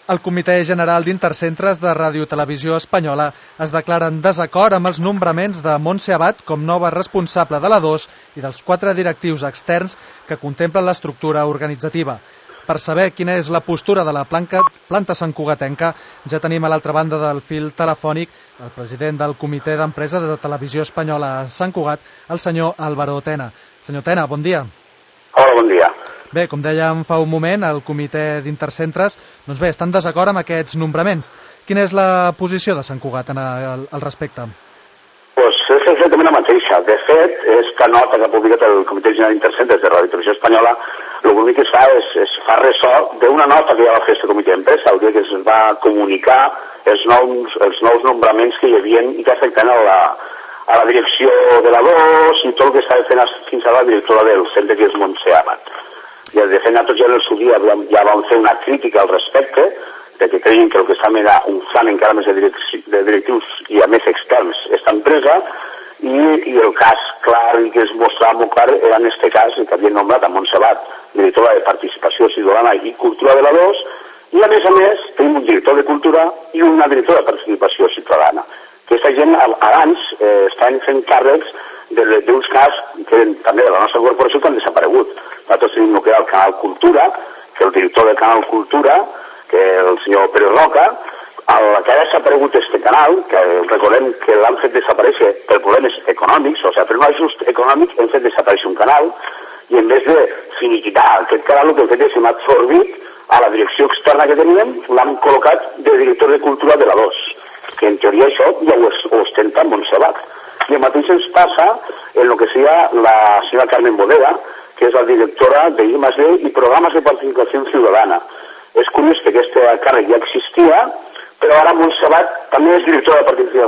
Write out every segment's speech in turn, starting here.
El Comitè General d'Intercentres de Ràdio Televisió Espanyola es declara en desacord amb els nombraments de Montse Abad com nova responsable de la 2 i dels 4 directius externs que contemplen l'estructura organitzativa. Per saber quina és la postura de la planta santcugatenca, ja tenim a l'altra banda del fil telefònic el president del Comitè d'Empresa de Televisió Espanyola a Sant Cugat, el senyor Álvaro Tena. Senyor Tena, bon dia. Hola, bon dia. Bé, com dèiem fa un moment, el Comitè d'Intercentres està en desacord amb aquests nombraments. Quina és la posició de Sant Cugat al respecte? Pues és exactament la mateixa. De fet, esta nota que ha publicat el Comitè General d'Intercentres de Ràdio Televisió Espanyola, l'únic que es fa és fa ressò d'una nota que ja va fer este Comitè d'Empresa, el dia que es va comunicar els nous nombraments que hi havia i que afecten a la direcció de la 2 i tot el que estava fent fins ara la directora del centre, que és Montse Abad. I de fet nosaltres ja en el seu dia ja vam fer una crítica al respecte, que creien que el que estàvem era inflant encara més de directius i a més externs aquesta empresa, i el cas clar i que es mostrava molt clar era en este cas que havien nombrat a Montse Abad, directora de Participació Ciutadana i Cultura de la 2, i a més tenim un director de Cultura i una directora de Participació Ciutadana. Aquesta gent abans estaven fent càrrecs d'uns casos que eren també de la nostra corporació que han desaparegut. Nosaltres tenim el que era el Canal Cultura, que el director del Canal Cultura, que el senyor Pérez Roca, que ha desaparegut este canal, que recordem que l'han fet desaparèixer per problemes econòmics, o sigui, per un ajust econòmic hem fet desaparèixer un canal, i en vez de finiquitar aquest canal, el que hem fet és hem absorbit a la direcció externa que teníem, l'hem col·locat de director de Cultura de la 2, que en teoria això ja ho ostenta Montse Abad. I el mateix ens passa en el que seria la senyora Carmen Bodega, que és la directora de I+D i Programes de Participació Ciutadana. És curiós que aquesta càrrec ja existia, però ara Montse Abad també és directora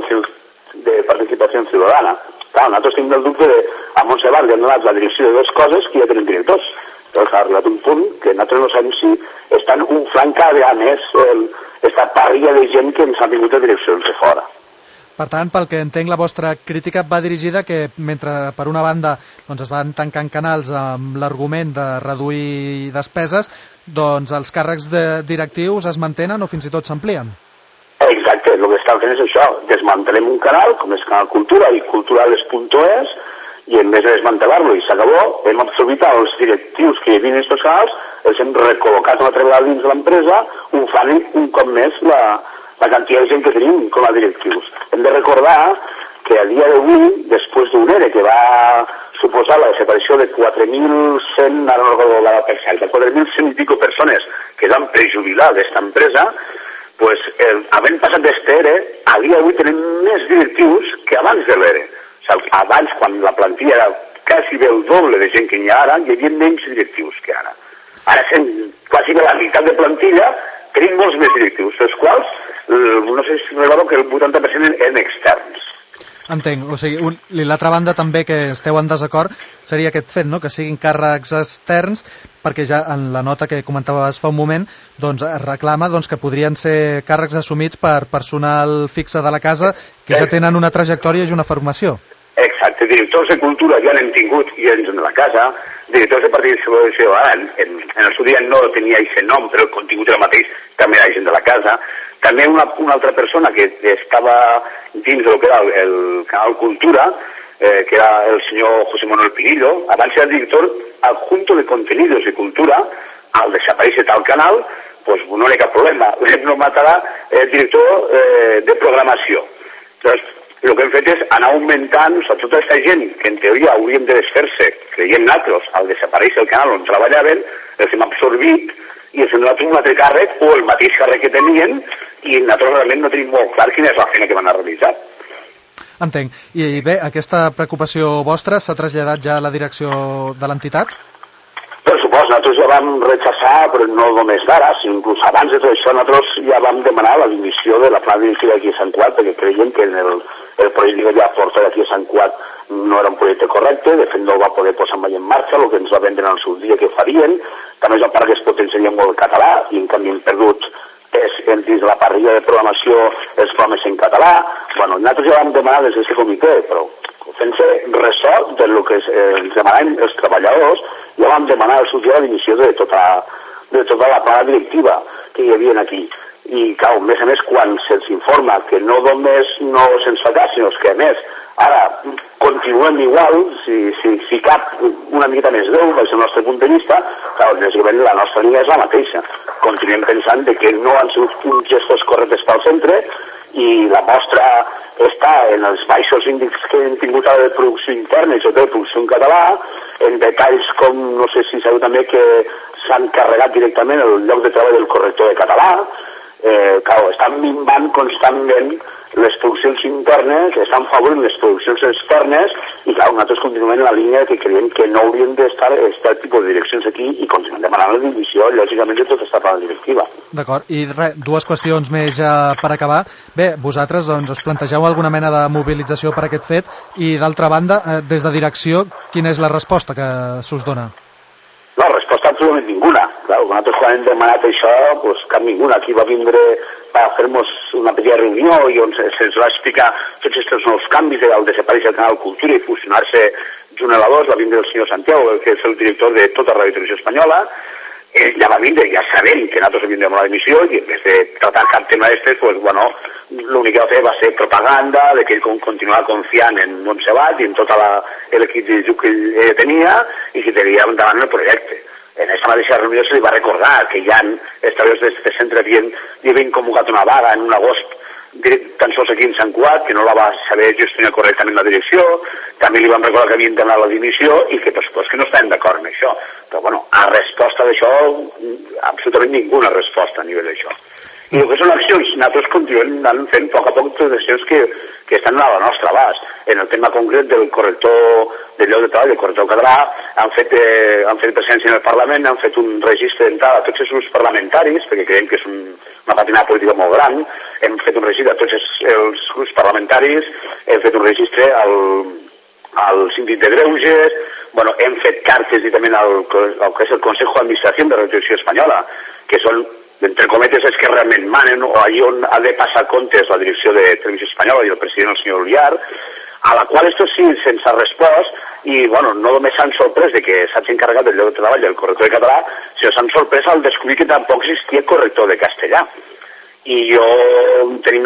de Participació Ciutadana. Clar, nosaltres tenim el dubte a Montse Abad li han donat la direcció de dues coses que ja tenen directors. Llavors ha arribat un punt que nosaltres no sabem si estan inflant cada vegada més aquesta parrilla de gent que ens ha vingut a direccions de fora. Per tant, pel que entenc, la vostra crítica va dirigida que mentre per una banda es van tancant canals amb l'argument de reduir despeses, doncs els càrrecs directius es mantenen o fins i tot s'amplien. Exacte, el que estan fent és això, desmantelem un canal, com és Canal Cultura i culturales.es, i en vez de desmantelar-lo i s'acabó, hem absorbit els directius que hi havia en aquests canals, els hem recol·locat una altra vegada dins de l'empresa, inflant un cop més la quantitat de gent que tenim com a directius. Hem de recordar que a dia d'avui, després d'un ERE que va suposar la desaparició de 4.100, ara no recordo la percentatge, 4.100 i pico persones que van prejubilar d'esta empresa, pues, havent passat d'este ERE, a dia d'avui tenim més directius que abans de l'ERE. O sigui, abans, quan la plantilla era quasi el doble de gent que hi ha ara, hi havia menys directius que ara. Ara, quasi la meitat de plantilla, tenim molts més directius, els quals, no sé si recordo que el 80% eren externs. Entenc, o sigui, l'altra banda també que esteu en desacord seria aquest fet, no?, que siguin càrrecs externs, perquè ja en la nota que comentaves fa un moment doncs es reclama que podrien ser càrrecs assumits per personal fixe de la casa que ja tenen una trajectòria i una formació. Exacte, directors de Cultura ja n'hem tingut i ens de la casa, directors de Participació, en el seu dia no tenia aquest nom, però el contingut era el mateix, també era gent de la casa. També una altra persona que estava dins del que era el Canal Cultura, que era el senyor José Manuel Pirillo, abans era director adjunto de Contenidos de Cultura, al desaparèixer tal canal, pues no hi ha cap problema, l'hem nomenat ara director de Programació. Llavors, el que hem fet és anar augmentant tota aquesta gent que en teoria hauríem de desfer-se, creiem nosaltres, al desaparèixer el canal on treballaven, els hem absorbit i els hem donat un altre càrrec o el mateix càrrec que tenien i nosaltres realment no tenim molt clar quina és la feina que van a realitzar. Entenc. I bé, aquesta preocupació vostra s'ha traslladat ja a la direcció de l'entitat? Per supost, nosaltres ja vam rechaçar, però no només d'ara, sinó inclús abans de tot això, nosaltres ja vam demanar la dimissió de la plana directiva d'aquí a Sant Cugat, perquè creiem que el projecte que ja porta d'aquí a Sant Cugat no era un projecte correcte, de fet no el va poder posar mai en marxa, el que ens va vendre en el seu dia que farien, també es va parar que es potenciaria molt el català, i en canvi hem perdut dins de la parrilla de programació els programes en català. Bueno, nosaltres ja vam demanar des d'aquest comitè, però fent-se ressò del que ens demanaven els treballadors, ja vam demanar el seu dia la dimissió de tota la plana directiva que hi havia aquí. i, clar, a més, quan se'ns informa que no només no se'ns fa cas, sinó que, a més, ara continuem igual, si cap una miqueta més greu, des del nostre punt de vista, clar, bàsicament la nostra línia és la mateixa. Continuem pensant que no han sigut uns gestors correctes pel centre i la mostra està en els baixos índexs que hem tingut ara de producció interna i sobretot de producció en català, en detalls com, no sé si sabeu també que s'han carregat directament el lloc de treball del corrector de català, estan minvant constantment les produccions internes, estan favorint les produccions externes i clar, nosaltres continuem en la línia que creiem que no haurien d'estar aquest tipus de direccions aquí i continuem demanant la divisió, lògicament, de tota aquesta part directiva. D'acord, i dues qüestions més ja per acabar. Bé, vosaltres doncs, us plantegeu alguna mena de mobilització per aquest fet i d'altra banda, des de direcció, quina és la resposta que s'us dona? No, resposta absolutament ninguna. Clar, nosaltres quan hem demanat això, doncs cap ninguna. Aquí va vindre per fer-nos una petita reunió i on se'ns va explicar tots aquests nous canvis al desaparèixer el Canal Cultura i fusionar-se junt a la 2, va vindre el senyor Santiago, que és el director de tota la Ràdio Televisió Espanyola, ja va vindre, ja sabent que nosaltres havíem de demanar la dimissió i en vez de tratar cap tema d'estes, pues, bueno, l'únic que va fer va ser propaganda de que ell continuava confiant en Montserrat i en tot l'equip de que ell tenia i que tenia endavant el projecte. En aquesta mateixa reunió se li va recordar que ja els treballadors d'aquest centre havien convocat una vaga en un agost tan sols aquí en Sant Cugat, que no la va saber gestionar correctament la direcció, també li van recordar que havien demanat la dimissió i que, pues, que no estaven d'acord amb això. Però, bueno, a resposta d'això, absolutament ninguna resposta a nivell d'això. I el que són accions, nosaltres continuem anant fent a poc totes les accions que estan a la nostra abast. En el tema concret del corrector del lloc de treball, del corrector català, han fet presència en el Parlament, han fet un registre d'entrada a tots els grups parlamentaris, perquè creiem que és una patinada política molt gran, hem fet un registre a tots els grups parlamentaris, hem fet un registre al síndic de Greuges, bueno, hem fet cartes directament al que és el Consejo d'Administració de la Televisió Espanyola, que són, entre cometes, és que realment manen, o allà on ha de passar comptes la direcció de Televisió Espanyola i el president, el senyor Uliar, a la qual esto sí se'ns ha respost i, bueno, no només s'han sorprès de que s'hagi encarregat del lloc de treball del corrector de català, sinó s'han sorprès al descobrir que tampoc existia corrector de castellà. I jo tenim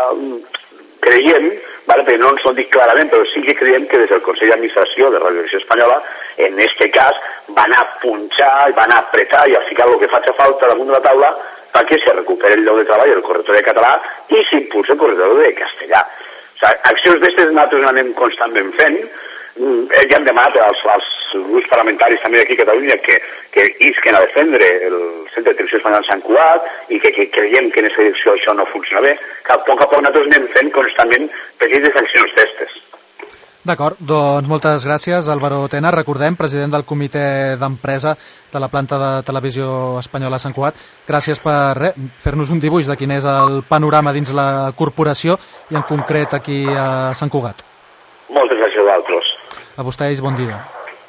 creiem, perquè no ens ho han dit clarament, però sí que creiem que des del Consell d'Administració de Ràdio Televisió Espanyola, en este cas, van a punxar, van a apretar i a ficar el que faci falta damunt de la taula perquè se recuperi el lloc de treball del corrector de català i s'impulsi el corrector de castellà. O sigui, accions d'aquestes nosaltres anem constantment fent. Ja hem demanat als grups parlamentaris també d'aquí a Catalunya que isquen a defendre el Centre de Televisió Espanyola de Sant Cugat i que creiem que en aquesta direcció això no funciona bé, que a poc nosaltres anem fent constantment petites accions d'estes. D'acord, doncs moltes gràcies, Álvaro Tena, recordem, president del comitè d'empresa de la planta de Televisió Espanyola a Sant Cugat. Gràcies per fer-nos un dibuix de quin és el panorama dins la corporació i en concret aquí a Sant Cugat. Moltes gràcies a vosaltres. A vostès, bon dia.